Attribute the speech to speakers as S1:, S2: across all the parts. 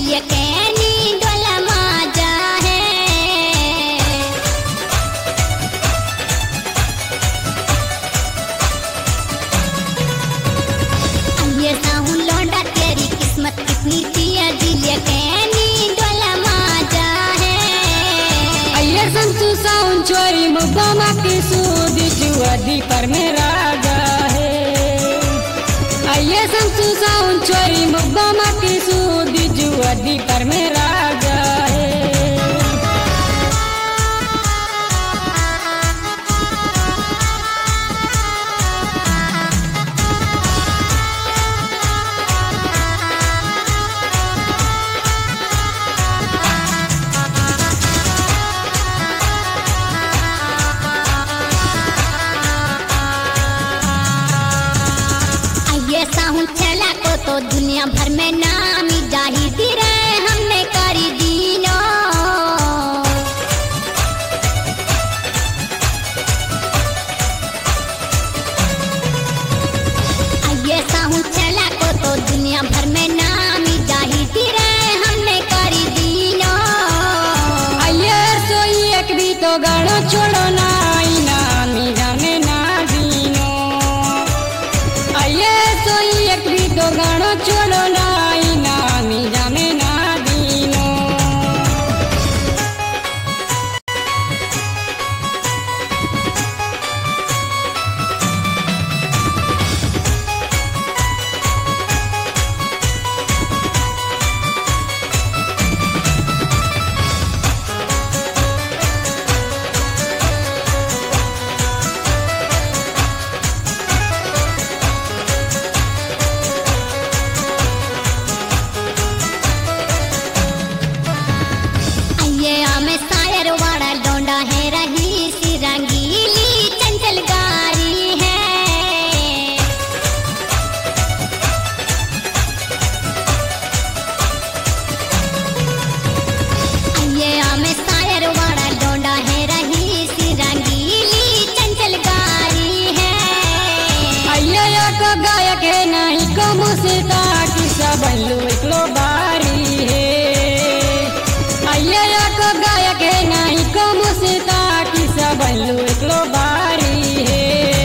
S1: दिलिया कैनी डोला माजा है। ये साहू लौंडा तेरी किस्मत कितनी थी, दिलिया कैनी डोला माजा है।
S2: अये संतु साउन चोरी मुबामा की सूदी जुआदी पर में राजा है। अये संतु साउन चोरी मुबामा की सूदी जुआदी पर में राजा है।
S1: साहू चला को तो दुनिया भर में नामी जाहिदी रे हमने करी दीनो। ये साहू चला को तो दुनिया भर में नामी जाहिदी रे हमने करी दीनो।
S2: अये सोई एक भी तो गाड़ो छोड़ो ना नामी जाने ना दीनो। अये सोई एक भी तो गाड़ो छोड़ो ना नामी जाने ना दीनो।
S1: है रही सी रंगीली चंचल गारी है। ये आमे शायर वाड़ा डोंडा है रही सी रंगीली चंचल गारी है।
S2: अये को गायक है नहीं को मुसीता की सब एकलो बारी है। अये को गायक है नहीं को मुसीता की सब एकलो बारी है।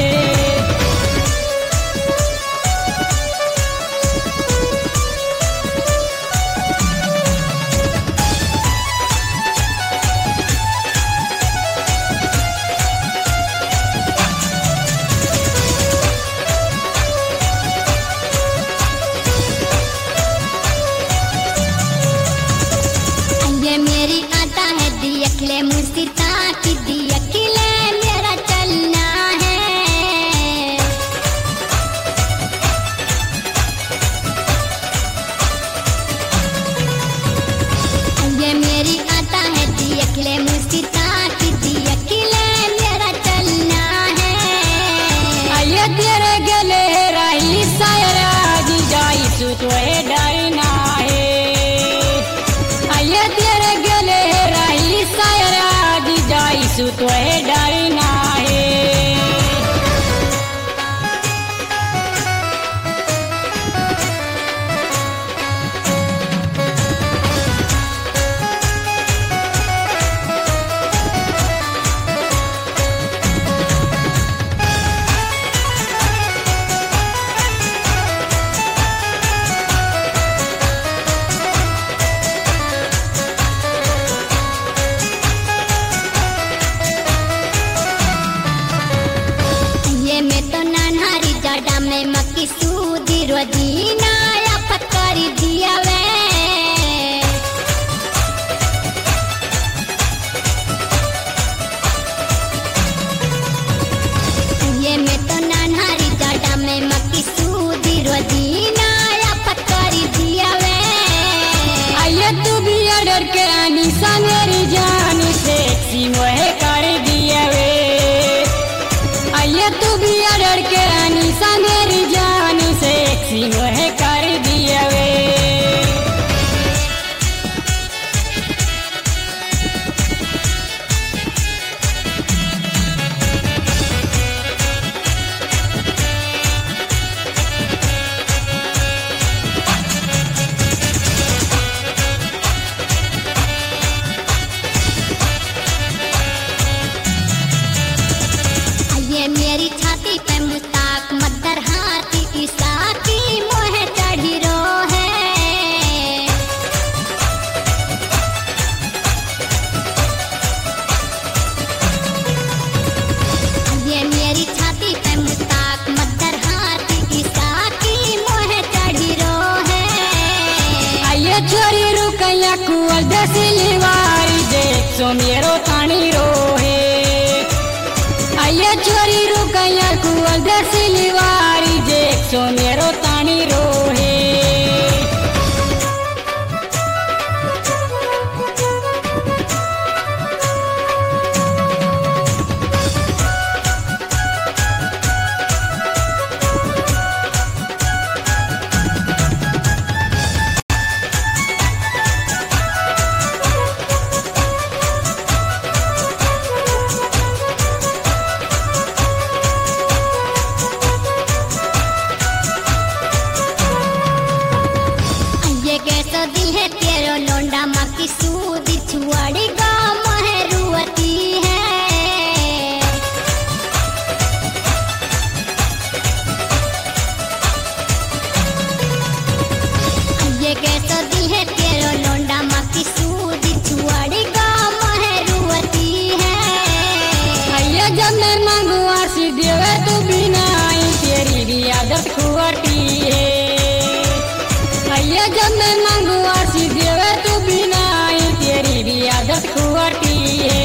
S1: ये मेरी आता है दियकले मुसीता की दियकले मेरा चलना है। ये मेरी आता है दियकले मुसीता की दियकले मेरा चलना है।
S2: अये तेरे गले राही शायर आज जाई सु तो डाइना है। अये तेरे गले राही शायर आज जाई सु तो डाइना है।
S1: में मक्की सूदी रोजीना या पत्करी दिया वे। ये में तो नानहारी जाडा में मक्की सूदी रोजीना या पत्करी दिया वे।
S2: अये तू भी ऑर्डर के आनी सा मेरी जान सेक्सी मोहे कर दिया वे। अये तू भी ऑर्डर के आनी सा मेरी जान सेक्सी मोहे कर दिया वे। सिलीवारी देख सो मेरो तानी रोहे आइए चोरी रुकैया कुल दे सिलीवारी देख सो मेरो तानी रोहे
S1: लोंडा माँ की सूदी छुआड़ी गाँव रुअती है ये कैसा दी है तेरो लोंडा माँ की सूदी छुआड़ी गाँव रुअती है
S2: आइए जब मैं मांगू आरसी देवे तू बिना आई तेरी भी आदत खुआटी है आइए जब मैं मांगू आरसी देवे तू बिना आई तेरी भी आदत खुआटी है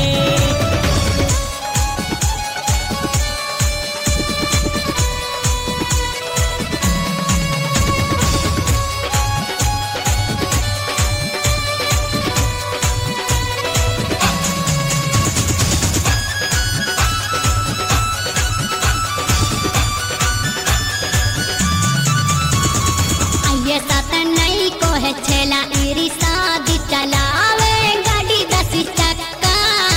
S1: छेला इरी शादी चलावे गाड़ी 10 चक्का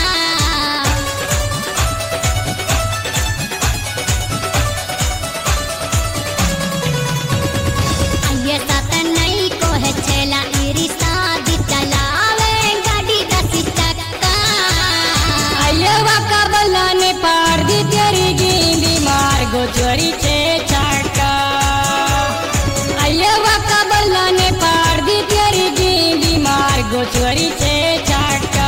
S1: ये साथ नहीं को है छेला इरी शादी चलावे गाड़ी 10 चक्का
S2: आइए वाका बल्लाने पार दी तेरी गेंदी मार गो चोरी छे छक्का आइए वाका बल्लाने पार दी तेरी गेंदी मार गो चोरी छे छक्का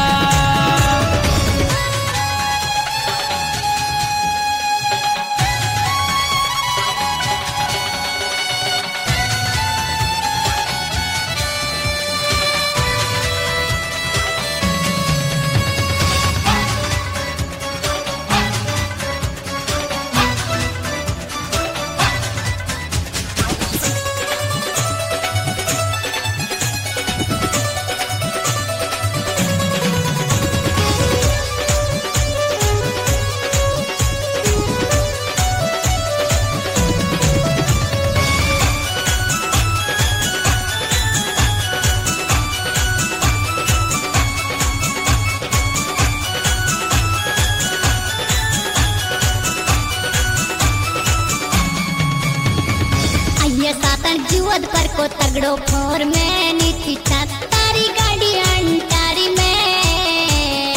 S1: जीवत पर को तगड़ो फोर में नीति तारी गाड़ी अंटारी में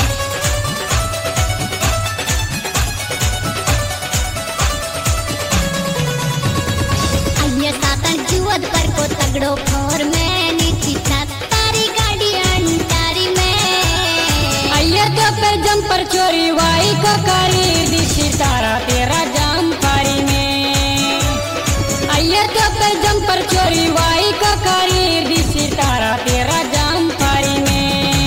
S1: आइए सातन जीवत पर को तगड़ो फोर में नीति तारी गाड़ी अंटारी में
S2: आइए तो पे जम पर चोरी वाई को करी दी सितारा तेरा जाम पारी में आइए तो पे जम पर चोरी वाई का करी दी सितारा तेरा जाम पारी में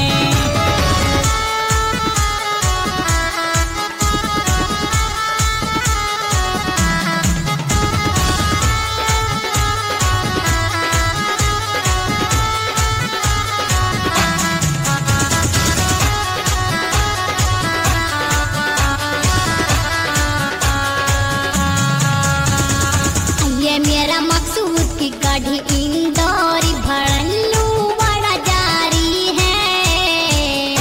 S1: मेरा मकसूद की गाड़ी इंदौरी भड़ल्लू बड़ा जारी है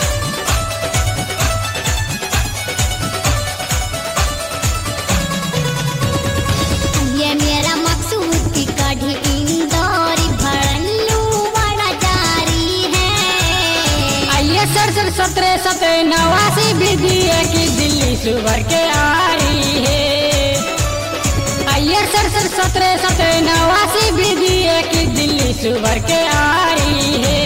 S1: ये मेरा मकसूद की गाड़ी इंदौरी भड़ल्लू बड़ा जारी है
S2: आइए 1789 विधि की दिल्ली सुभर के आ रही है आइए 1789 विधि की दिल्ली सुभर के आ रही है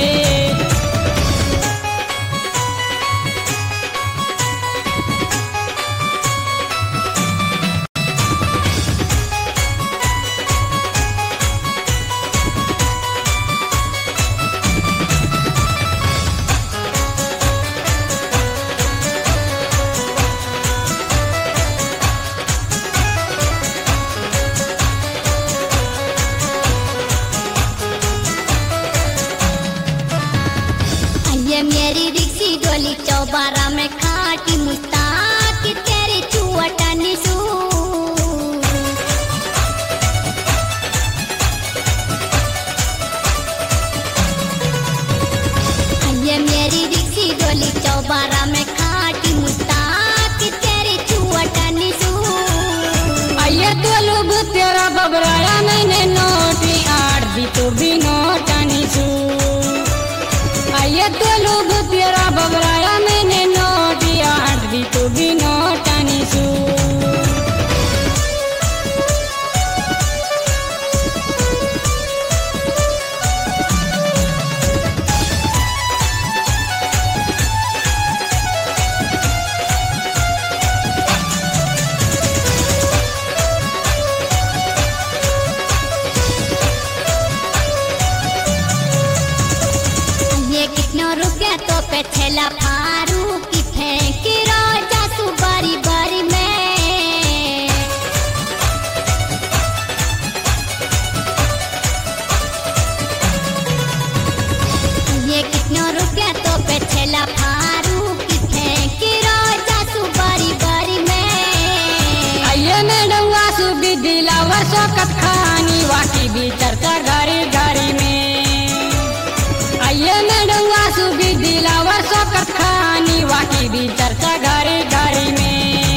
S2: सकत खानी वाकी भी चर्चा घरी घरी में। आइए मैडम वासु भी दिलावर सकत खानी वाकी भी चर्चा घरी घरी में।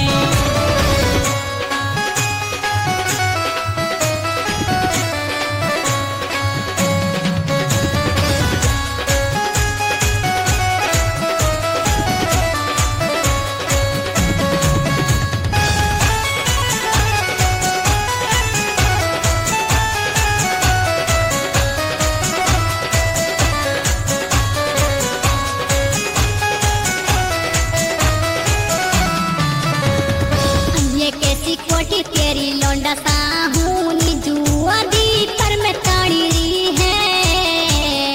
S1: कोठी तेरी लौंडा साहूनी जुआ दी पर मैं ताड़ी री है।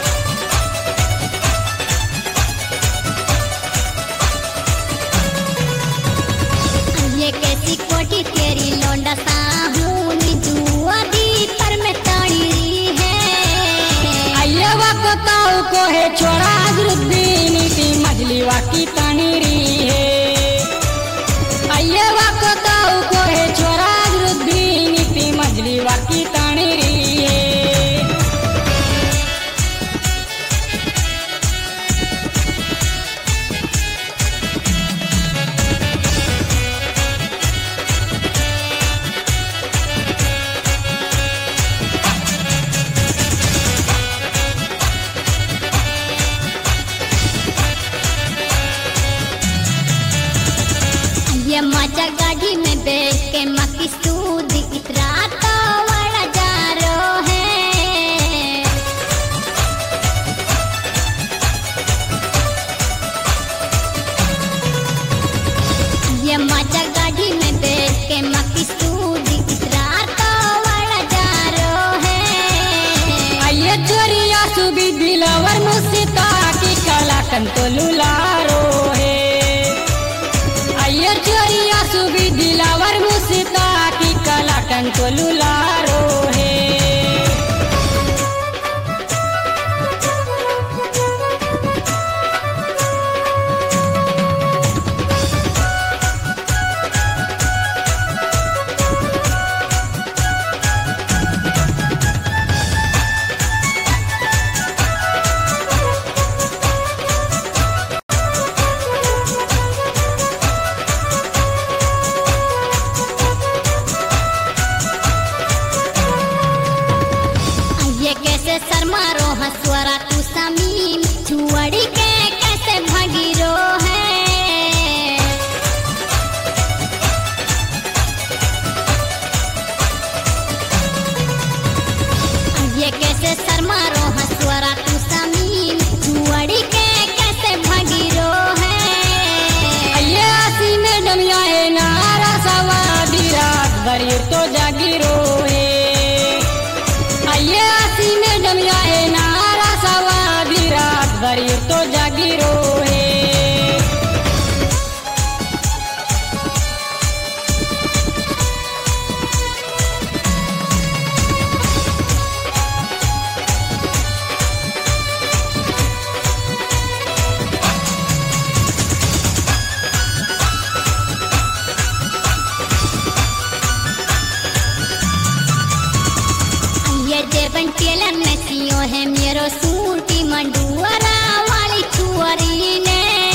S1: ये कैसी कोठी तेरी लौंडा साहूनी जुआ दी पर मैं ताड़ी री है।
S2: आइए वक्ताओं को है छोड़ा अजरुद्दीन की मजली वाकी तानी री है। आइए वक्ताओं को है छोरा अजरुद्दीन की मजली वाकी तानी री है।
S1: ये माचा गाड़ी में बैठ के मक्की सूद इतरा तो वाला जा रो है। ये माचा गाड़ी में बैठ के मक्की सूद इतरा तो वाला जा रो है।
S2: आइए चोरिया सुबी दिलावर मुसीता की कला कंतो लुलारो है। आइए चोरिया सुबी दिलावर मुसीता की कला कंतो लुलारो है।
S1: कैसे शर्मारो हंसवरा तू समीम छुअड़ी के कैसे भागी रो है। ये कैसे शर्मारो हंसवरा तू समीम छुअड़ी के कैसे भागी रो है।
S2: ये आसी मैडम आए नारा सवादी रात भरी तो जागी रो है। ये आसी मैडम आए नारा सवादी रात भरी तो जागी रो है।
S1: जेबन टेलर में सियो है मेरो सूटी मंडुआरा वाली छुअरी ने।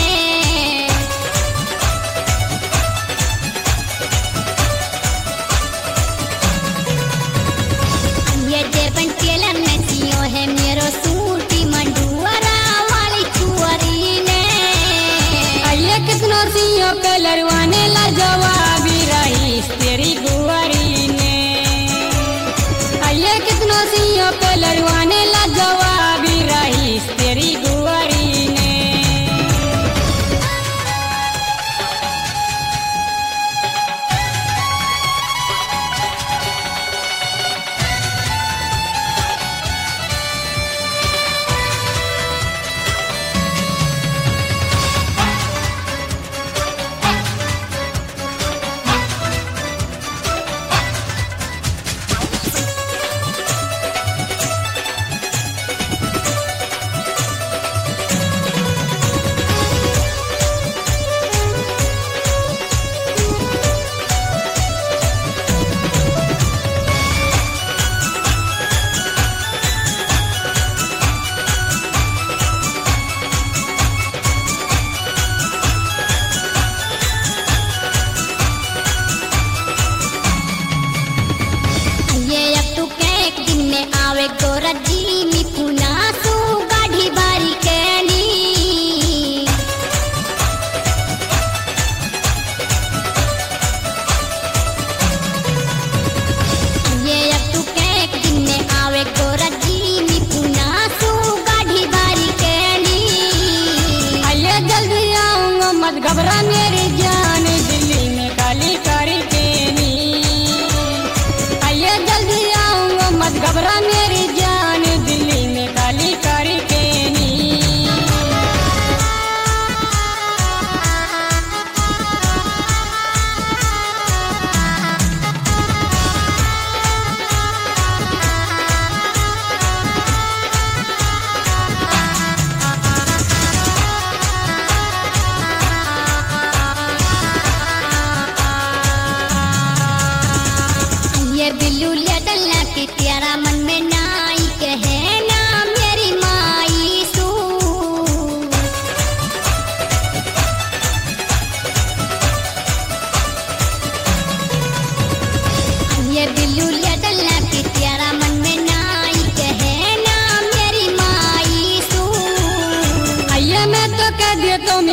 S1: ये जेबन टेलर में सियो है मेरो सूटी मंडुआरा वाली छुअरी ने।
S2: आइए कितनो सियो पे लड़वाने ला जवाबी रही तेरी गुआरी ने। आइए कितनो सियो पे लड़वाने ला जवाबी रही तेरी गुआरी ने।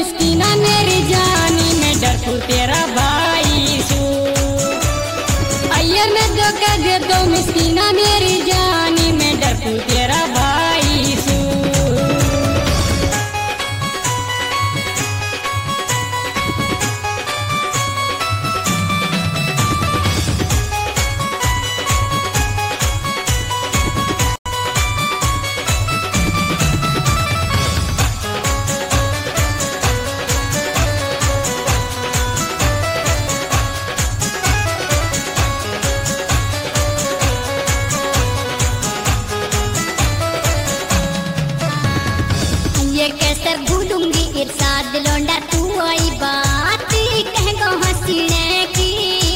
S2: मिस्कीना मेरी जानी, मैं डरपू तेरा भाई सू। आइए मैं धोखा दे दो मिस्कीना मेरी जानी, मैं डरपू तेरा भाई सू।
S1: ये कैसे भूलूंगी इरशाद लौंडा तू आई बात कह गो हंसने की।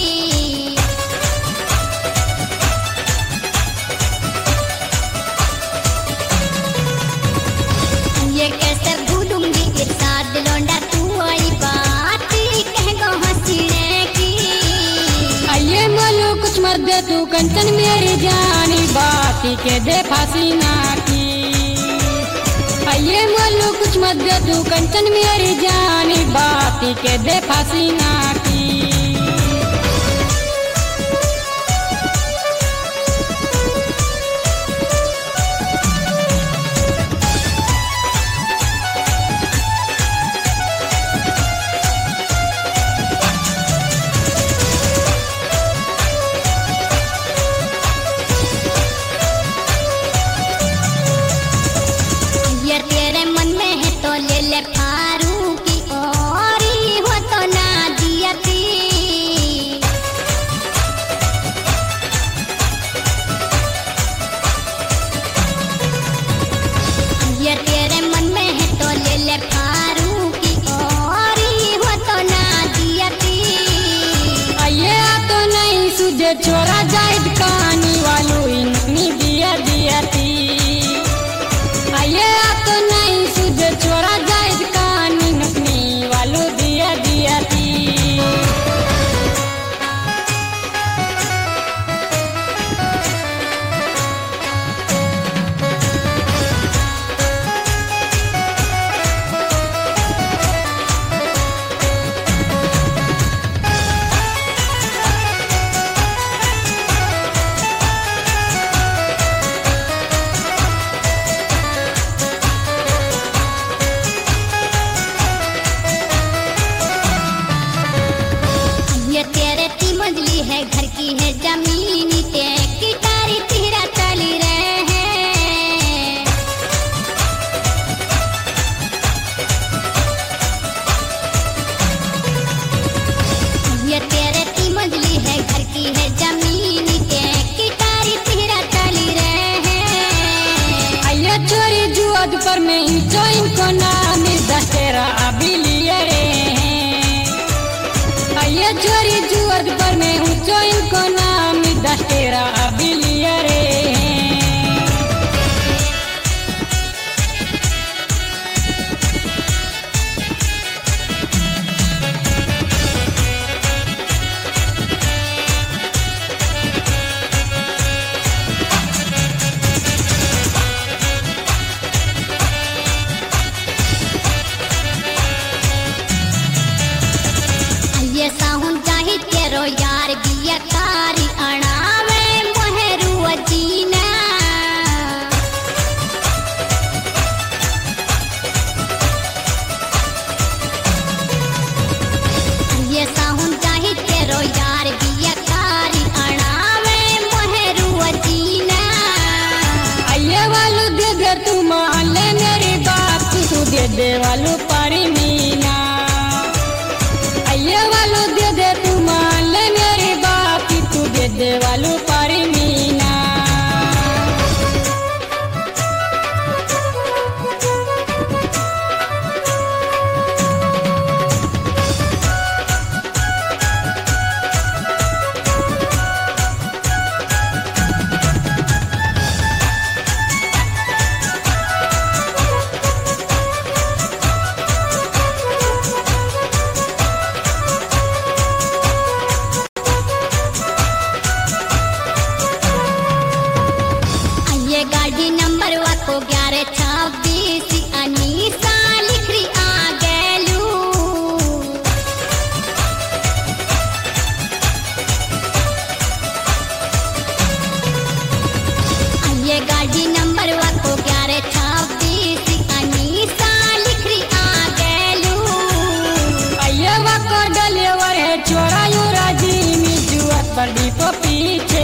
S1: ये कैसे भूलूंगी इरशाद लौंडा तू आई बात कह गो हंसने की।
S2: आइए मोलू कुछ मत दे तू कंचन मेरी जानी, बात के दे फांसी ना की। आइए मोलू कुछ मत दे तू कंचन मेरी जानी, बात के दे फांसी ना की।
S1: ये तेरे मन में है तो ले ले फारू की और हो तो ना दिया थी। ये तेरे मन में है तो ले ले फारू की और हो तो ना दिया थी।
S2: आइए आ तो नहीं सुझे छोरा जाहिद कहानी वालू इनकी दिया दिया थी। आइए आ तो नहीं सुझे छोरा जाहिद कहानी नकनी वालू दिया दिया थी।
S1: ये तेरे ती मंजली है घर की है जमीन ते किटारी तेरा चली रहे हैं। ये तेरे ती मंजली है घर की है जमीन ते किटारी तेरा चली रहे हैं।
S2: आइए चोरी जुआद पर मैं जो इनको नाम दशहरा अभी लिए रे हैं। आइए चोरी जुआद पर मैं हूँ जो इनको नाम दशहरा अभी लिए रे हैं।
S1: ये साहुन जाहिद तेरो यार बिया कारी अणावे मोहरू जीना। ये साहुन जाहिद तेरो यार बिया कारी अणावे मोहरू जीना।
S2: आइए वालू दे दे तू मान ले मेरी बात, तू दे दे वालू पारी मीना। आइए वालू दे दे तू मान ले मेरी बात, तू दे दे वालू पारी मीना। चोरा यूरा जी मिजुअत पर डिपो पीछे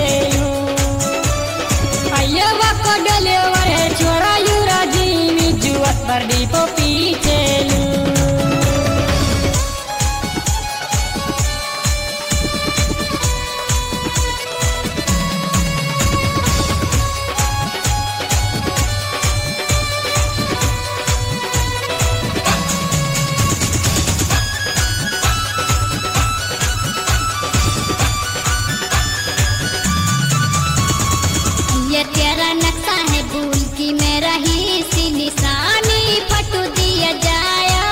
S2: आइए वाको डलेवर है चोरा यूरा जी मिजुअत पर डिपो पीछे
S1: ये तेरा नक्शा है भूल की मैं रही सी निशानी फटू दिया जाया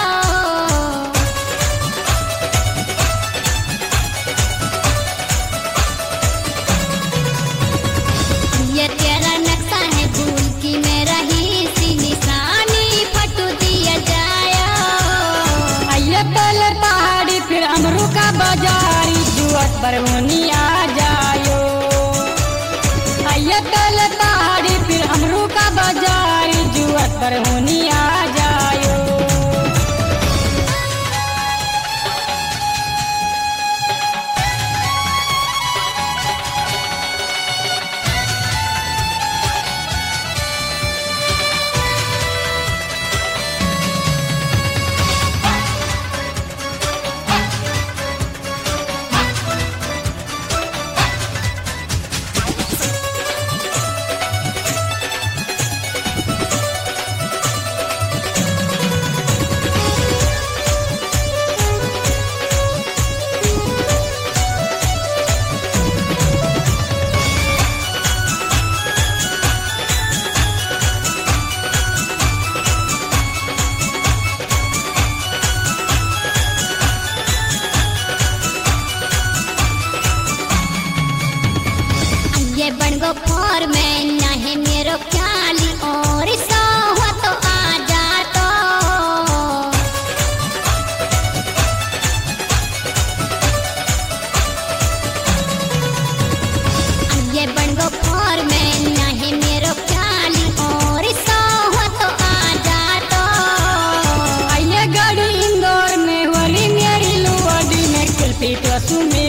S1: ये तेरा नक्शा है भूल की मैं रही सी निशानी फटू दिया जाया
S2: आइए पहले पहाड़ी फिर अमरू का बाजारी जुअत पर आ जायो आइए पहले पहाड़ी फिर अमरू का बाजारी जुअत पर आ जायो
S1: ये बनगो फोर में ना है मेरो ख्याली और सो हो तो आ जा तो ये बनगो फोर में ना है मेरो ख्याली और सो हो तो आ जा तो
S2: आइए गाड़ी इंदौर में वाली मेरी लुआडी में कुल्फी तो सुमे